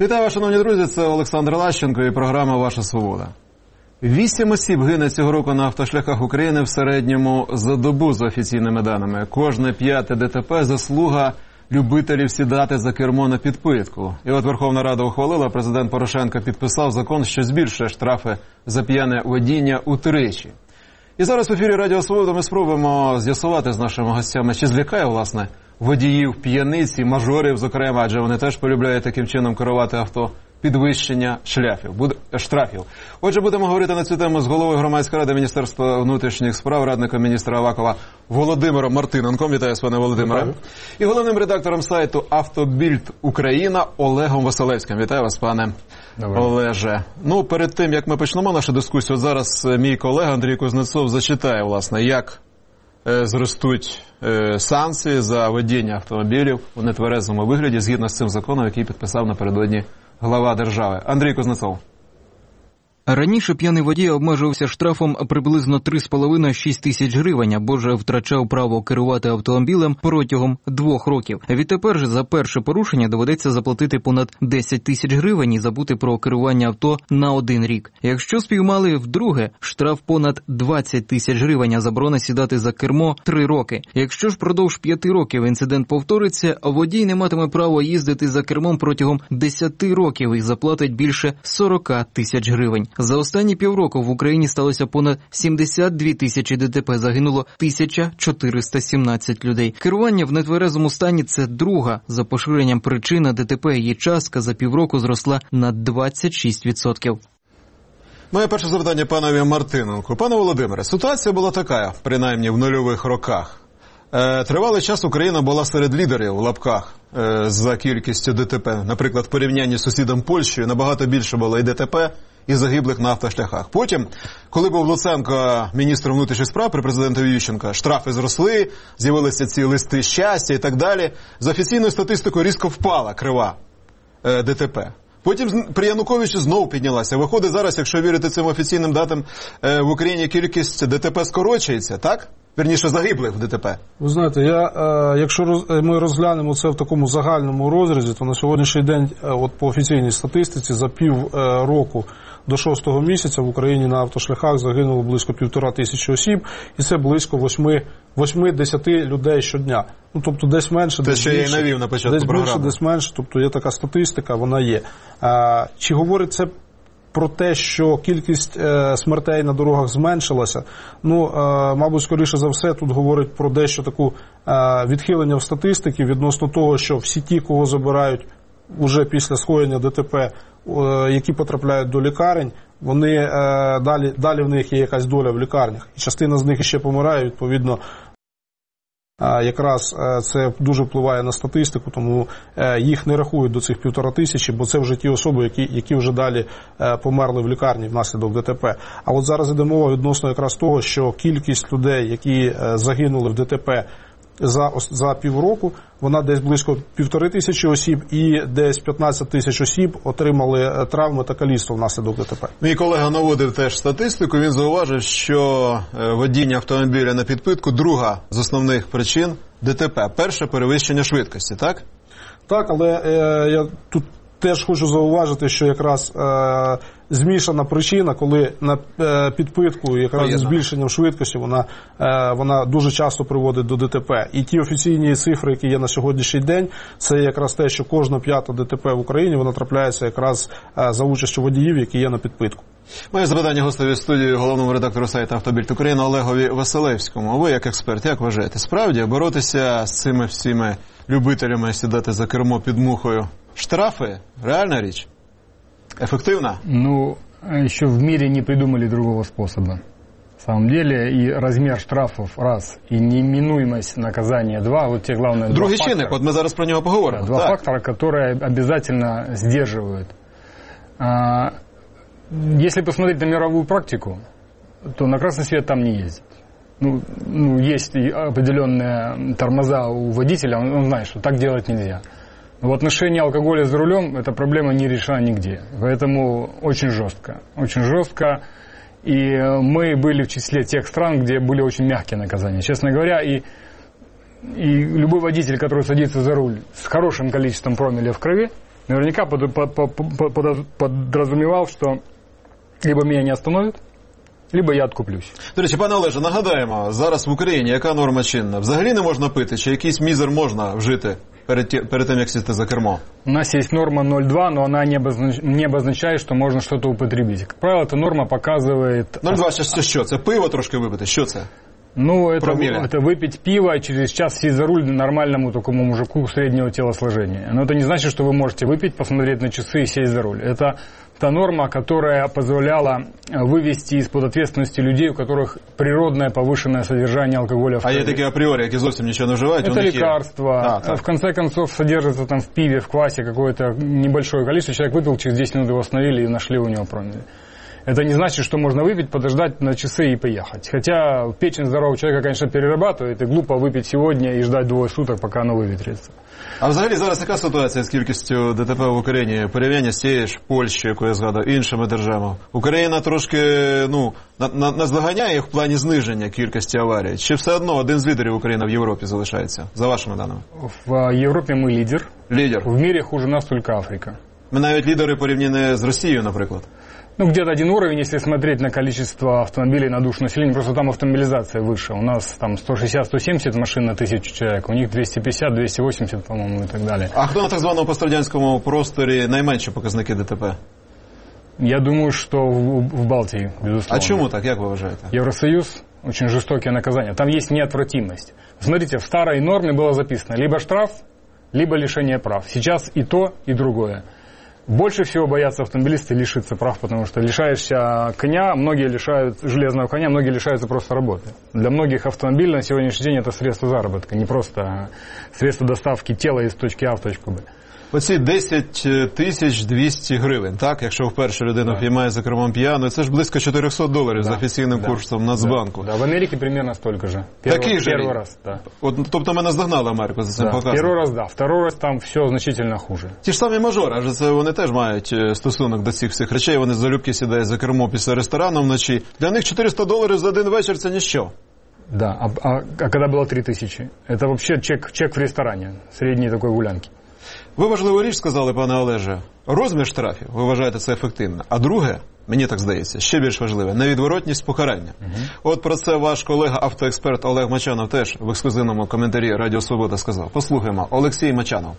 Вітаю вас, шановні друзі, це Олександр Лащенко і програма «Ваша свобода». 8 осіб гине цього року на автошляхах України в середньому за добу, за офіційними даними. Кожне 5-те ДТП – заслуга любителів сідати за кермо на підпитку. І от Верховна Рада ухвалила, президент Порошенко підписав закон, що збільшує штрафи за п'яне водіння утричі. І зараз в ефірі Радіо Свобода ми спробуємо з'ясувати з нашими гостями, чи злякає, власне, водіїв, п'яниць і мажорів, зокрема, адже вони теж полюбляють таким чином керувати авто, підвищення штрафів. Отже, будемо говорити на цю тему з головою Громадської ради Міністерства внутрішніх справ, радником міністра Авакова Володимиром Мартиненком. Вітаю, пане Володимире. І головним редактором сайту «Автобільд Україна» Олегом Василевським. Вітаю вас, пане Олеже. Ну, перед тим, як ми почнемо нашу дискусію, зараз мій колега Андрій Кузнецов зачитає, власне, як зростуть санкції за водіння автомобілів у нетверезому вигляді, згідно з цим законом, який підписав напередодні глава держави. Андрій Кузнецов. Раніше п'яний водій обмежувався штрафом приблизно 3,5-6 тисяч гривень, або ж втрачав право керувати автомобілем протягом 2 років. Відтепер же за перше порушення доведеться заплатити понад 10 тисяч гривень і забути про керування авто на 1 рік. Якщо спіймали вдруге, штраф понад 20 тисяч гривень, а заборона сідати за кермо 3 роки. Якщо ж продовж 5 років інцидент повториться, водій не матиме права їздити за кермом протягом 10 років і заплатить більше 40 тисяч гривень. За останні півроку в Україні сталося понад 72 тисячі ДТП, загинуло 1417 людей. Керування в нетверезому стані – це друга за поширенням причина ДТП. Її частка за півроку зросла на 26%. Моє перше запитання панові Мартиненку. Пане Володимире, ситуація була така, принаймні в нульових роках. Тривалий час Україна була серед лідерів, в лапках, за кількістю ДТП. Наприклад, в порівнянні з сусідом Польщею набагато більше було і ДТП, і загиблих на автошляхах. Потім, коли був Луценко міністром внутрішніх справ при президентові Ющенка, штрафи зросли, з'явилися ці листи щастя і так далі. За офіційною статистикою різко впала крива ДТП. Потім при Януковичі знову піднялася. Виходить зараз, якщо вірити цим офіційним датам, в Україні кількість ДТП скорочується, так? Вірніше, загиблих в ДТП. Ви знаєте, якщо ми розглянемо це в такому загальному розрізі, то на сьогоднішній день от по офіційній статистиці за півроку до 6-го місяця в Україні на автошляхах загинуло близько 1500 осіб, і це близько 8-10 людей щодня. Ну, тобто десь менше, десь більше. Це ще я навів на початку програми. Десь менше, тобто є така статистика, вона є. Чи говорить це про те, що кількість смертей на дорогах зменшилася? Ну, мабуть, скоріше за все, тут говорить про дещо таку відхилення в статистиці відносно того, що всі ті, кого забирають уже після скоєння ДТП, які потрапляють до лікарень, вони далі в них є якась доля в лікарнях. І частина з них ще помирає, відповідно, якраз це дуже впливає на статистику, тому їх не рахують до цих 1500, бо це вже ті особи, які вже далі померли в лікарні внаслідок ДТП. А от зараз йде мова відносно якраз того, що кількість людей, які загинули в ДТП за півроку, вона десь близько 1500 осіб, і десь 15 тисяч осіб отримали травми та каліцтво внаслідок ДТП. Мій колега наводив теж статистику, він зауважив, що водіння автомобіля на підпитку – друга з основних причин ДТП. Перше – перевищення швидкості, так? Так, але я тут теж хочу зауважити, що якраз змішана причина, коли на підпитку якраз зі збільшенням швидкості вона дуже часто приводить до ДТП. І ті офіційні цифри, які є на сьогоднішній день, це якраз те, що кожна 5-та ДТП в Україні, вона трапляється якраз за участю водіїв, які є на підпитку. Моє запитання гостеві студії, головному редактору сайту «Автобільд Україна» Олегові Василевському. Ви, як експерт, як вважаєте, справді боротися з цими всіми любителями сідати за кермо під мухою? Штрафы – реальная речь? Эффективно? Ну, еще в мире не придумали другого способа. На самом деле, и размер штрафов – раз, и неминуемость наказания – два. Вот те главные Другий чинник, вот мы зараз про него поговорим. Да, два фактора, которые обязательно сдерживают. Если посмотреть на мировую практику, то на красный свет там не ездят. Ну, есть и определенные тормоза у водителя, он знает, что так делать нельзя. Но в отношении алкоголя за рулем эта проблема не решена нигде. Поэтому очень жестко. Очень жестко. И мы были в числе тех стран, где были очень мягкие наказания. Честно говоря, и любой водитель, который садится за руль с хорошим количеством промилле в крови, наверняка подразумевал, что либо меня не остановят, либо я откуплюсь. До речі, пане Олеже, нагадаємо, зараз в Україні яка норма чинна? Взагалі не можна пити, чи якийсь мізер можна вжити перед тем, як сісти за кермо? У нас есть норма 0,2, но она не обозначает, что можно что-то употребить. Как правило, эта норма показывает... 0,2 це що? Це пиво трошки випити? Що це? Ну, это выпить пиво, через час сесть за руль нормальному такому мужику среднего телосложения. Но это не значит, что вы можете выпить, посмотреть на часы и сесть за руль. Это та норма, которая позволяла вывести из-под ответственности людей, у которых природное повышенное содержание алкоголя в крови. А є такі апріорі, які зовсім нічого не вживають? Это лекарства. В конце концов, содержится там в пиве, в квасе какое-то небольшое количество. Человек выпил, через 10 минут его остановили и нашли у него промилле. Это не значит, что можно выпить, подождать на часы и поехать. Хотя печень здорового человека, конечно, перерабатывает, и глупо выпить сегодня и ждать 2 суток, пока оно выветрится. А взагалі зараз яка ситуація з кількістю ДТП в Україні? Порівняння з тією ж Польщею, яку я згадав, іншими державами. Україна трошки, наздоганяє в плані зниження кількості аварій. Чи все одно один з лідерів України в Європі залишається, за вашими даними? В Європі ми лідер. Лідер. В мірі хуже нас тільки Африка. Ми навіть лідери порівняні з Росією, наприклад. Ну, где-то один уровень, если смотреть на количество автомобилей на душу населения, просто там автомобилизация выше. У нас там 160-170 машин на 1000 человек, у них 250-280, по-моему, и так далее. А хто на так званому пострадянському просторі найменші показники ДТП? Я думаю, что в Балтии, безусловно. А чему так, как вы вважаете? Евросоюз, очень жестокие наказания. Там есть неотвратимость. Смотрите, в старой норме было записано либо штраф, либо лишение прав. Сейчас и то, и другое. Больше всего боятся автомобилисты лишиться прав, потому что лишаешься коня, многие лишают железного коня, многие лишаются просто работы. Для многих автомобиль на сегодняшний день это средство заработка, не просто средство доставки тела из точки А в точку Б. Оці 10 200 гривень, так? Якщо вперше людина піймає за кермом п'яною, це ж близько $400 за офіційним курсом Нацбанку. Да, в Америке примерно столько же. Первый раз, да. Тобто ми наздогнали Америку за цим показом? Перший раз, да. Второй раз там все значительно хуже. Ті ж самі мажори, адже це вони теж мають стосунок до цих всіх речей, вони залюбки сідають за кермо після ресторану вночі. Для них $400 за один вечір – це ніщо. Да, а когда было 3000? Это вообще чек в ресторане, средней такой гулянки. Ви важливу річ сказали, пане Олеже. Розмір штрафів, ви вважаєте це ефективно. А друге, мені так здається, ще більш важливе – невідворотність покарання. От про це ваш колега-автоексперт Олег Мачанов теж в ексклюзивному коментарі Радіо Свобода сказав. Послухаємо. Олексій Мачанов.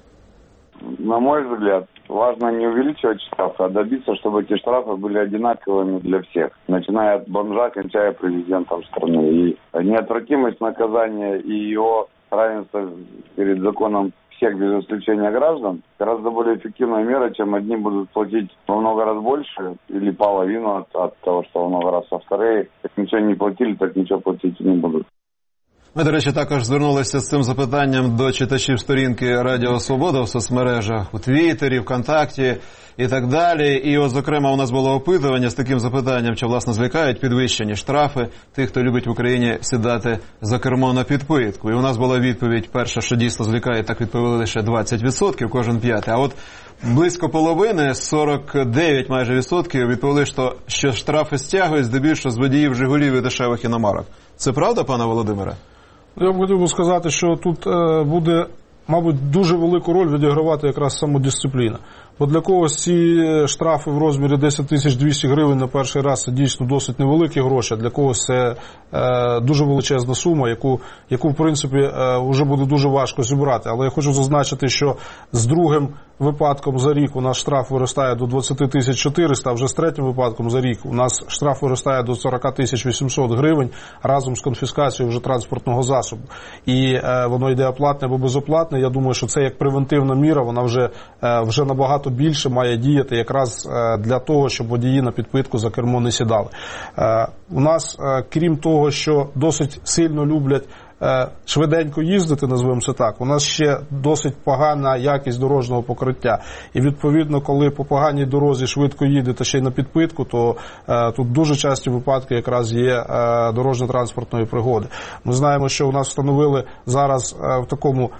На мой взгляд, важно не увеличивать штрафы, а добиться, чтобы эти штрафы были одинаковыми для всех, начиная от бомжа, кончая президентом страны. И неотвратимость наказания и его равенство перед законом всех без исключения граждан гораздо более эффективная мера, чем одни будут платить во много раз больше или половину от того, что во много раз, а вторые, как ничего не платили, так ничего платить не будут. Ми, до речі, також звернулися з цим запитанням до читачів сторінки Радіо Свобода в соцмережах, у Твіттері, ВКонтакті і так далі. І от, зокрема, у нас було опитування з таким запитанням, чи, власне, злякають підвищені штрафи тих, хто любить в Україні сідати за кермо на підпитку. І у нас була відповідь перша, що дійсно злякає, так відповіли лише 20%, кожен п'ятий. А от близько половини, 49 майже відсотків, відповіли, що штрафи стягують здебільшого з водіїв «Жигулів» і дешевих іномарок. Це правда, пане Володимире? Я б хотів сказати, що тут буде, мабуть, дуже велику роль відігравати якраз самодисципліна. Бо для когось ці штрафи в розмірі 10 200 гривень на перший раз – це дійсно досить невеликі гроші, а для когось це дуже величезна сума, яку в принципі, вже буде дуже важко зібрати. Але я хочу зазначити, що з другим випадком за рік у нас штраф виростає до 20 400, а вже з третім випадком за рік у нас штраф виростає до 40 800 гривень разом з конфіскацією вже транспортного засобу. І воно йде оплатне або безоплатне. Я думаю, що це як превентивна міра, вона вже набагато більше має діяти якраз для того, щоб водії на підпитку за кермо не сідали. У нас, крім того, що досить сильно люблять швиденько їздити, назвемо це так, у нас ще досить погана якість дорожнього покриття. І відповідно, коли по поганій дорозі швидко їдете ще й на підпитку, то тут дуже часті випадки якраз є дорожньо-транспортної пригоди. Ми знаємо, що у нас встановили зараз в такому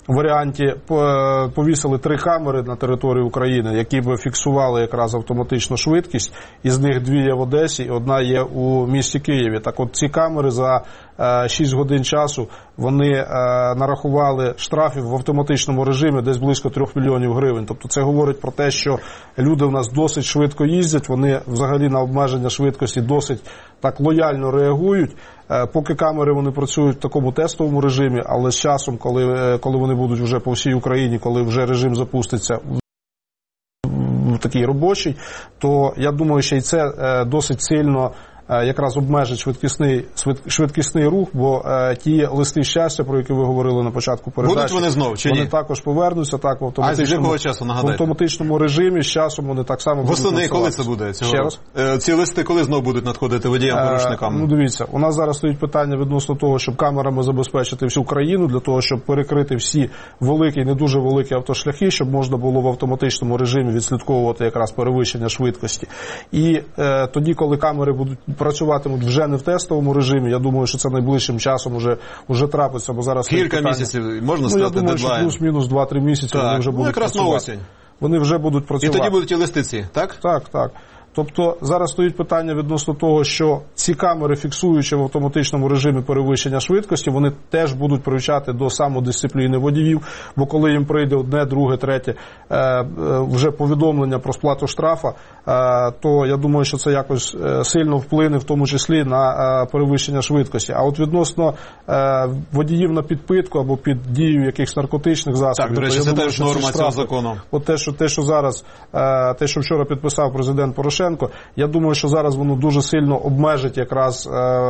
варіанті повісили 3 камери на території України, які б фіксували якраз автоматичну швидкість. Із них 2 є в Одесі і 1 є у місті Києві. Так от ці камери за 6 годин часу вони нарахували штрафів в автоматичному режимі десь близько 3 мільйонів гривень. Тобто це говорить про те, що люди в нас досить швидко їздять, вони взагалі на обмеження швидкості досить так лояльно реагують. Поки камери вони працюють в такому тестовому режимі, але з часом, коли вони будуть вже по всій Україні, коли вже режим запуститься в такий робочий, то я думаю, що і це досить сильно якраз обмежить швидкісний рух, бо ті листи щастя, про які ви говорили на початку передачі, будуть вони знову чи ні? Вони також повернуться так в автоматичному режимі, з часом вони так само будуть восени, коли це буде? Ще раз? Ці листи коли знову будуть надходити водіям-порушникам? Ну, дивіться, у нас зараз стоїть питання відносно того, щоб камерами забезпечити всю країну, для того, щоб перекрити всі великі і не дуже великі автошляхи, щоб можна було в автоматичному режимі відслідковувати якраз перевищення швидкості. І тоді, коли камери працюватимуть вже не в тестовому режимі, я думаю, що це найближчим часом уже трапиться, бо зараз кілька місяців можна стати дедлайн. Я думаю, що плюс-мінус 2-3 місяці вони вже будуть якраз працювати. На осінь. Вони вже будуть працювати. І тоді будуть і листи ці, так? Так. Тобто зараз стоїть питання відносно того, що ці камери, фіксуючи в автоматичному режимі перевищення швидкості, вони теж будуть привчати до самодисципліни водіїв, бо коли їм прийде 1, 2, 3 вже повідомлення про сплату штрафа, то я думаю, що це якось сильно вплине в тому числі на перевищення швидкості. А от відносно водіїв на підпитку або під дією якихось наркотичних засобів, так, до речі, це теж норма цього закону. От те, що зараз, те, що вчора підписав президент Порошенко, я думаю, що зараз воно дуже сильно обмежить якраз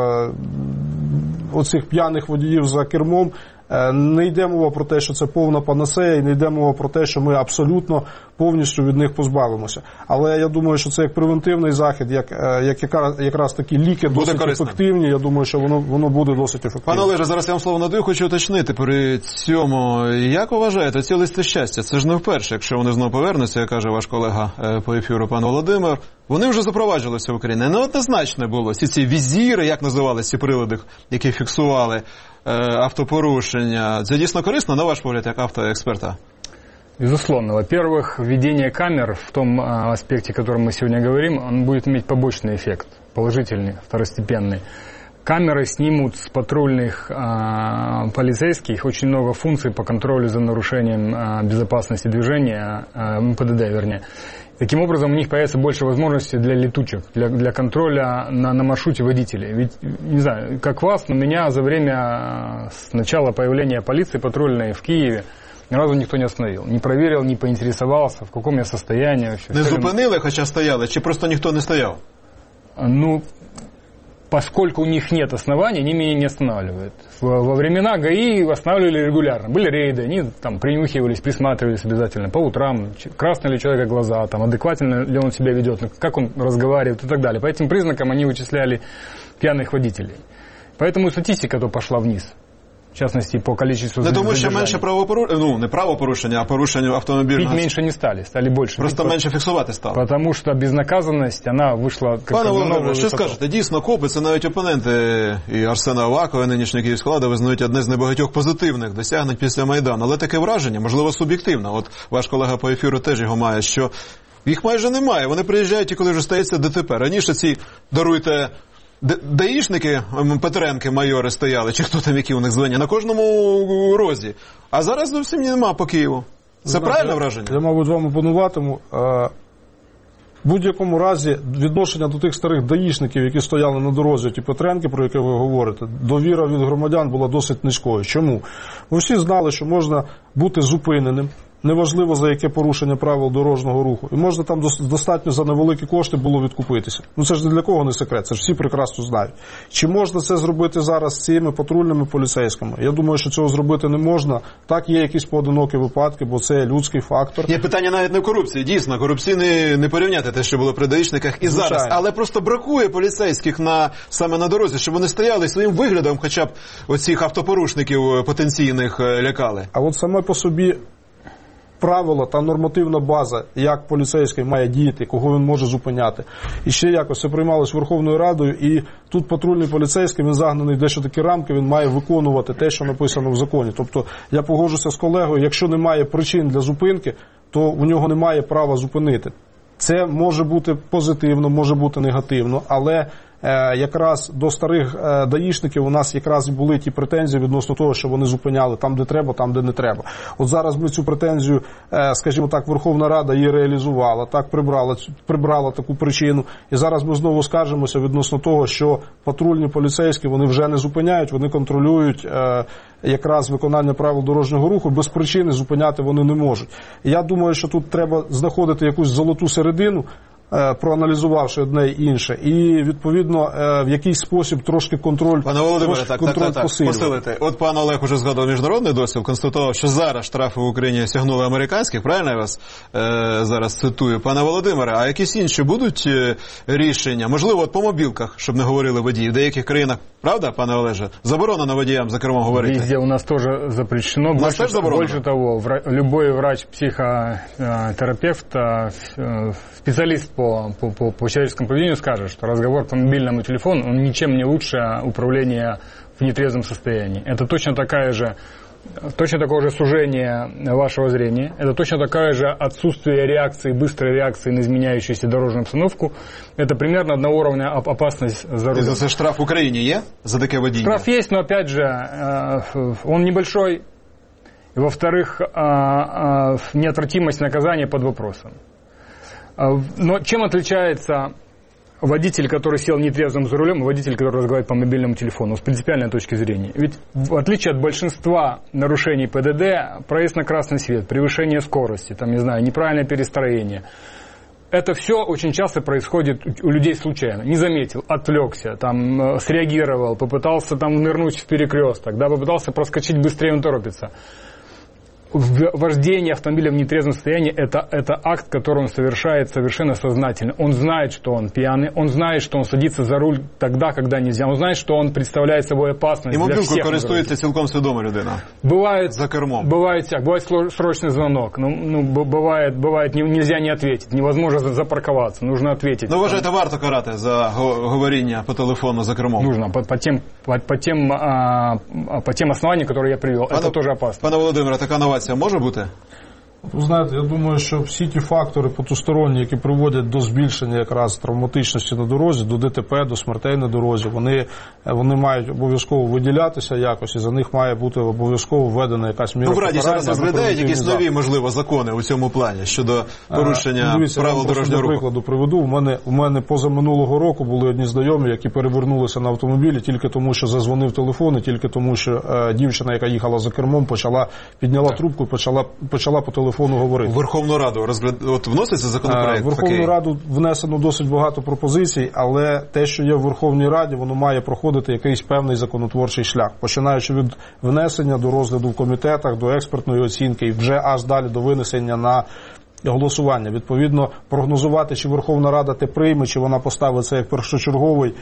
оцих п'яних водіїв за кермом. Не йде мова про те, що це повна панацея, і не йде мова про те, що ми абсолютно повністю від них позбавимося. Але я думаю, що це як превентивний захід, якраз такі ліки досить ефективні. Я думаю, що воно буде досить ефективним. Пане Олеже, зараз я вам слово надаю, хочу уточнити при цьому. Як ви вважаєте, ці листи щастя, це ж не вперше, якщо вони знову повернуться, як каже ваш колега по ефіру, пан Володимир, вони вже запроваджувалися в Україні. Неоднозначно було. Всі ці візіри, як називалися ці прилади, які фіксували автопорушення. Це дійсно корисно, на ваш погляд, як автоексперта? Безусловно. Во-первых, введение камер в том аспекте, о котором мы сегодня говорим, он будет иметь побочный эффект, положительный, второстепенный. Камеры снимут с патрульных полицейских очень много функций по контролю за нарушением безопасности движения, МПДД, вернее. Таким образом, у них появится больше возможностей для летучек, для контроля на маршруте водителей. Ведь, не знаю, как вас, но меня за время с начала появления полиции патрульной в Киеве ни разу никто не остановил. Не проверил, не поинтересовался, в каком я состоянии вообще. Не зупинили, хоча стояли, чи просто ніхто не стояв? Ну, поскольку у них нет оснований, они меня не останавливают. Во времена ГАИ останавливали регулярно. Были рейды, они там принюхивались, присматривались обязательно по утрам, красные ли у человека глаза, там, адекватно ли он себя ведет, как он разговаривает и так далее. По этим признакам они вычисляли пьяных водителей. Поэтому статистика-то пошла вниз. В частности, по количеству задержаний. Тому що менше правопорушення, не правопорушення, а порушення автомобільного. Пить меньше не стали больше. Просто менше фіксувати стало. Потому что безнаказанность, она вышла как Пане на новую Володимире, що высоту. скажете? Дійсно, копи, це навіть опоненти і Арсена Авакова, і нинішнього Київського влади визнають одне з небагатьох позитивних досягнень після Майдану. Але таке враження, можливо, суб'єктивно. От ваш колега по ефіру теж його має, що їх майже немає. Вони приїжджають і коли вже стається ДТП. Раніше ці, даруйте, даїшники, Петренки, майори стояли, чи хто там, які у них звання, на кожному розі. А зараз зовсім нема по Києву. Це правильне враження? Я, мабуть, вам опонуватиму. В будь-якому разі відношення до тих старих даїшників, які стояли на дорозі, ті Петренки, про які ви говорите, довіра від громадян була досить низькою. Чому? Бо всі знали, що можна бути зупиненим, неважливо за яке порушення правил дорожнього руху. І можна там достатньо за невеликі кошти було відкупитися. Ну це ж для кого не секрет, це ж всі прекрасно знають. Чи можна це зробити зараз з цими патрульними поліцейськими? Я думаю, що цього зробити не можна. Так, є якісь поодинокі випадки, бо це людський фактор. Є питання навіть не в корупції. Дійсно, корупційне не порівняти те, що було при даїшниках і Звичайно. зараз. Але просто бракує поліцейських саме на дорозі, щоб вони стояли і своїм виглядом хоча б оцих автопорушників потенційних лякали. А от саме по собі правила та нормативна база, як поліцейський має діяти, кого він може зупиняти. І ще якось це приймалось Верховною Радою, і тут патрульний поліцейський, він загнаний дещо такі рамки, він має виконувати те, що написано в законі. Тобто я погоджуся з колегою, якщо немає причин для зупинки, то у нього немає права зупинити. Це може бути позитивно, може бути негативно, але якраз до старих даїшників у нас якраз і були ті претензії відносно того, що вони зупиняли там, де треба, там, де не треба. От зараз ми цю претензію, скажімо так, Верховна Рада її реалізувала, так, прибрала таку причину. І зараз ми знову скаржимося відносно того, що патрульні поліцейські, вони вже не зупиняють, вони контролюють якраз виконання правил дорожнього руху, без причини зупиняти вони не можуть. І я думаю, що тут треба знаходити якусь золоту середину, проаналізувавши одне і інше, і, відповідно, в якийсь спосіб трошки контроль посилювати. Пане Володимире, так, посилити. От пан Олег уже згадував міжнародний досвід, констатував, що зараз штрафи в Україні сягнули американських, правильно я вас зараз цитую? Пане Володимире, а якісь інші будуть рішення? Можливо, от по мобілках, щоб не говорили водії, в деяких країнах, правда, пане Олеже, заборонено водіям за кермом говорити? Везде у нас тоже запрещено. У нас тоже заборонено? Больше того, любой врач-психотерапевт, специалист по человеческому поведению скажет, что разговор по мобильному телефону, он ничем не лучше управления в нетрезвом состоянии. Это точно такое же сужение вашего зрения, это точно такое же отсутствие реакции, быстрой реакции на изменяющуюся дорожную обстановку. Это примерно одного уровня опасность за рулем. За штраф в Украине есть за такое водение? Штраф есть, но опять же, он небольшой. И, во-вторых, неотвратимость наказания под вопросом. Но чем отличается водитель, который сел нетрезвым за рулем, и водитель, который разговаривает по мобильному телефону, с принципиальной точки зрения? Ведь в отличие от большинства нарушений ПДД, проезд на красный свет, превышение скорости, там, не знаю, неправильное перестроение, это все очень часто происходит у людей случайно. Не заметил, отвлекся, там, среагировал, попытался там нырнуть в перекресток, да, попытался проскочить быстрее, он торопится. Вождение автомобиля в нетрезвом состоянии – это акт, который он совершает совершенно сознательно. Он знает, что он пьяный, он знает, что он садится за руль тогда, когда нельзя, он знает, что он представляет собой опасность для всех. І мобілкою користується цілком свідома людина. Бывает, за кермом. Бывает срочный звонок. Бывает нельзя не ответить, невозможно запарковаться, нужно ответить. Ну, вважаєте, варто карати за говоріння по телефону за кермом? Нужно, по тем основаниям, которые я привел. Это тоже опасно. Пане Володимире, така новація може бути? Ви знаєте, я думаю, що всі ті фактори потусторонні, які приводять до збільшення якраз травматичності на дорозі, до ДТП, до смертей на дорозі, вони мають обов'язково виділятися якось, і за них має бути обов'язково введена якась міра покарання. Ну, в Раді зараз розглядають якісь нові, можливо, закони у цьому плані щодо порушення правил дорожнього руху? Прикладу приведу. У мене позаминулого року були одні знайомі, які перевернулися на автомобілі тільки тому, що зазвонив телефон, і тільки тому, що дівчина, яка їхала за кермом, підняла трубку, почала по телефону говорити. У Верховну Раду от вноситься законопроект? В Верховну Раду внесено досить багато пропозицій, але те, що є в Верховній Раді, воно має проходити якийсь певний законотворчий шлях, починаючи від внесення до розгляду в комітетах, до експертної оцінки і вже аж далі до винесення на голосування. Відповідно, прогнозувати, чи Верховна Рада те прийме, чи вона поставить це як першочерговий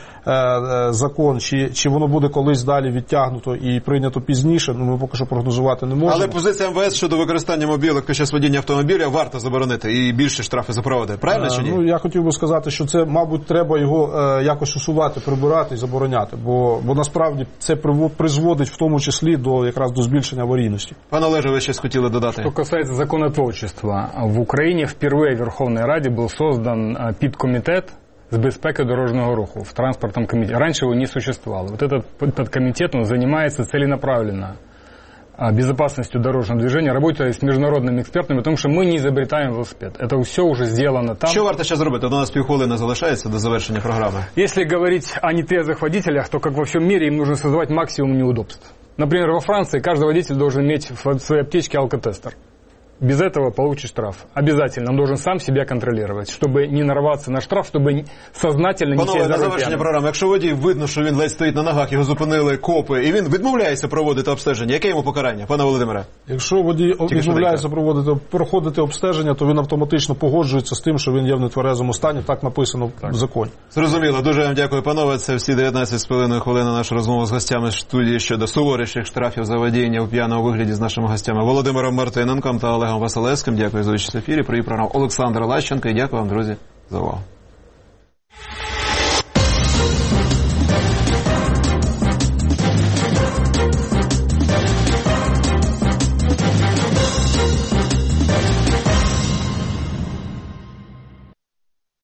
закон, чи воно буде колись далі відтягнуто і прийнято пізніше, ми поки що прогнозувати не можемо. Але позиція МВС щодо використання мобілок під час водіння автомобіля варто заборонити і більше штрафи запровадити. Правильно чи ні? Ну, я хотів би сказати, що це, мабуть, треба його якось усувати, прибирати і забороняти, бо насправді це призводить в тому числі якраз до збільшення аварійності. Пане Олеже, ви щось хотіли додати? Що касається законотворчества, в Украине впервые в Верховной Раде был создан підкомитет с безпеки дорожного руху в транспортном комитете. Раньше его не существовало. Вот этот подкомитет, он занимается целенаправленно безопасностью дорожного движения, работая с международными экспертами, потому что мы не изобретаем велосипед. Это все уже сделано там. Що варто ще зробити? До нас півхвилини залишається до завершення програми. Если говорить о нетрезвых водителях, то, как во всем мире, им нужно создавать максимум неудобств. Например, во Франции каждый водитель должен иметь в своей аптечке алкотестер. Без этого получишь штраф. Обязательно. Он должен сам себя контролировать, чтобы не нарваться на штраф, чтобы сознательно не сесть за руль. На завершення програми, якщо водій видно, що він ледь стоїть на ногах, його зупинили копи, і він відмовляється проводити обстеження, яке йому покарання, пане Володимире? Якщо водій відмовляється проходити обстеження, то він автоматично погоджується з тим, що він є в нетверезому стані, так написано в законі. Зрозуміло. Дуже вам дякую, панове. Це всі 19,5 хвилин наша розмова з гостями з студії щодо суворіших штрафів за водіння у п'яному вигляді з нашими гостями Володимиром Мартиненком та Олегом Василевським. Дякую за участь в ефірі. Провів програму Олександр Лащенко. І дякую вам, друзі, за увагу.